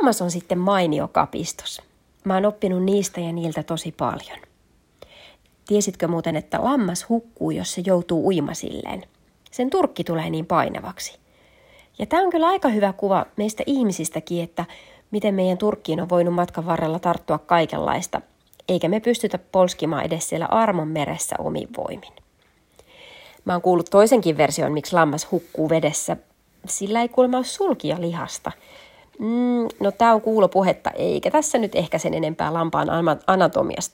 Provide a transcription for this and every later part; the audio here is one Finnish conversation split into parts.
lammas on sitten mainio kapistus. Mä oon oppinut niistä ja niiltä tosi paljon. Tiesitkö muuten, että lammas hukkuu, jos se joutuu uimasilleen? Sen turkki tulee niin painavaksi. Ja tämä on kyllä aika hyvä kuva meistä ihmisistäkin, että miten meidän turkkiin on voinut matkan varrella tarttua kaikenlaista, eikä me pystytä polskimaan edes siellä armon meressä omin voimin. Mä oon kuullut toisenkin version, miksi lammas hukkuu vedessä. Sillä ei kuulemma ole sulkia lihasta. No tää on kuulopuhetta, eikä tässä nyt ehkä sen enempää lampaan anatomiasta.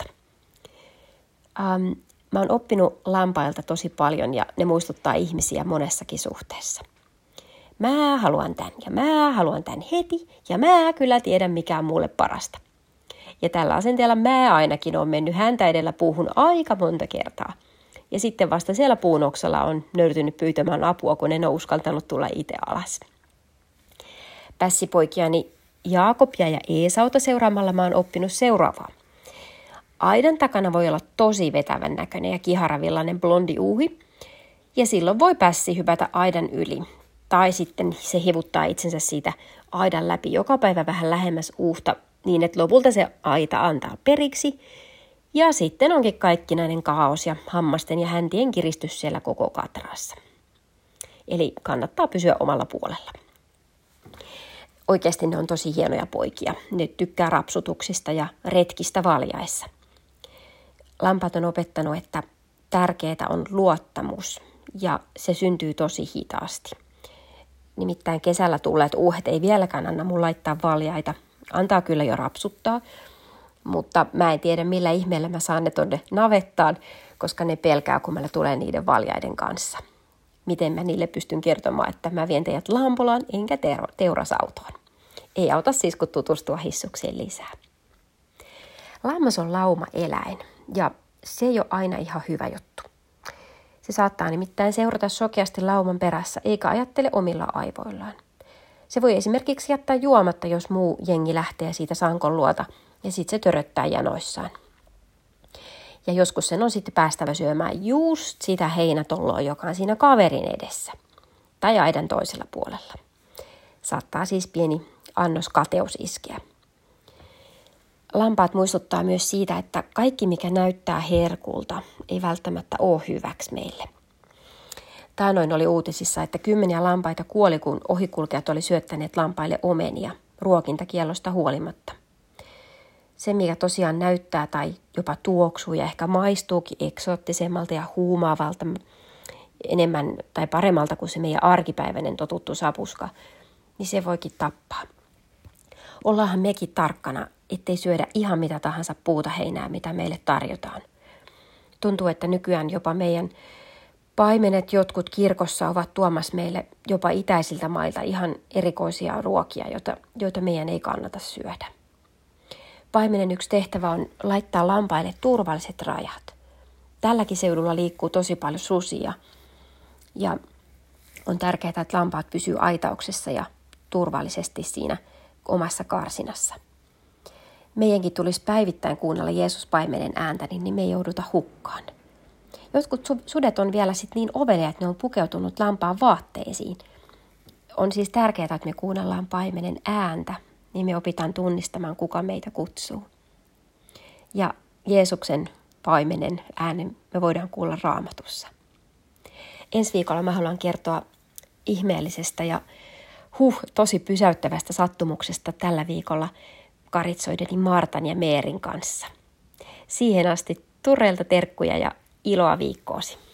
Mä oon oppinut lampailta tosi paljon ja ne muistuttaa ihmisiä monessakin suhteessa. Mä haluan tän ja mä haluan tän heti ja mä kyllä tiedän mikä on mulle parasta. Ja tällä asenteella mä ainakin on mennyt häntä edellä puuhun aika monta kertaa. Ja sitten vasta siellä puunoksalla on nöyrtynyt pyytämään apua, kun en ole uskaltanut tulla itse alas. Pässipoikiani Jaakobia ja Eesauta seuraamalla mä oon oppinut seuraavaa. Aidan takana voi olla tosi vetävän näköinen ja kiharavillainen blondi uuhi, ja silloin voi pässi hypätä aidan yli. Tai sitten se hivuttaa itsensä siitä aidan läpi joka päivä vähän lähemmäs uuhta, niin että lopulta se aita antaa periksi, ja sitten onkin kaikkinainen kaos ja hammasten ja häntien kiristys siellä koko katraassa. Eli kannattaa pysyä omalla puolella. Oikeasti ne on tosi hienoja poikia. Ne tykkää rapsutuksista ja retkistä valjaissa. Lampaat on opettanut, että tärkeää on luottamus ja se syntyy tosi hitaasti. Nimittäin kesällä tulleet uuhet ei vieläkään anna mun laittaa valjaita. Antaa kyllä jo rapsuttaa, mutta mä en tiedä millä ihmeellä mä saan ne tonne navettaan, koska ne pelkää, kun mä tulee niiden valjaiden kanssa. Miten mä niille pystyn kertomaan, että mä vien teidät lampolaan enkä teurasautoon. Ei auta siis, kun tutustua hissukseen lisää. Lammas on lauma-eläin ja se ei ole aina ihan hyvä juttu. Se saattaa nimittäin seurata sokeasti lauman perässä eikä ajattele omilla aivoillaan. Se voi esimerkiksi jättää juomatta, jos muu jengi lähtee siitä sankon luota ja sitten se töröttää janoissaan. Ja joskus sen on sitten päästävä syömään just sitä heinätolloa, joka on siinä kaverin edessä tai aidan toisella puolella. Saattaa siis pieni annos kateus iskeä. Lampaat muistuttaa myös siitä, että kaikki mikä näyttää herkulta ei välttämättä ole hyväksi meille. Taanoin oli uutisissa, että 10 lampaita kuoli, kun ohikulkijat oli syöttäneet lampaille omenia ruokintakiellosta huolimatta. Se, mikä tosiaan näyttää tai jopa tuoksuu ja ehkä maistuukin eksoottisemmalta ja huumaavalta enemmän tai paremmalta kuin se meidän arkipäiväinen totuttu sapuska, niin se voikin tappaa. Ollaanhan mekin tarkkana, ettei syödä ihan mitä tahansa puuta heinää, mitä meille tarjotaan. Tuntuu, että nykyään jopa meidän paimenet jotkut kirkossa ovat tuomassa meille jopa itäisiltä mailta ihan erikoisia ruokia, joita meidän ei kannata syödä. Paimenen yksi tehtävä on laittaa lampaille turvalliset rajat. Tälläkin seudulla liikkuu tosi paljon susia ja on tärkeää, että lampaat pysyy aitauksessa ja turvallisesti siinä omassa karsinassa. Meidänkin tulisi päivittäin kuunnella Jeesus-paimenen ääntä, niin me ei jouduta hukkaan. Jotkut sudet on vielä sit niin oveleja, että ne on pukeutunut lampaan vaatteisiin. On siis tärkeää, että me kuunnellaan paimenen ääntä, niin me opitaan tunnistamaan, kuka meitä kutsuu. Ja Jeesuksen paimenen äänen me voidaan kuulla Raamatussa. Ensi viikolla mä haluan kertoa ihmeellisestä ja tosi pysäyttävästä sattumuksesta tällä viikolla karitsoideni Martan ja Meerin kanssa. Siihen asti Turreelta terkkuja ja iloa viikkoosi.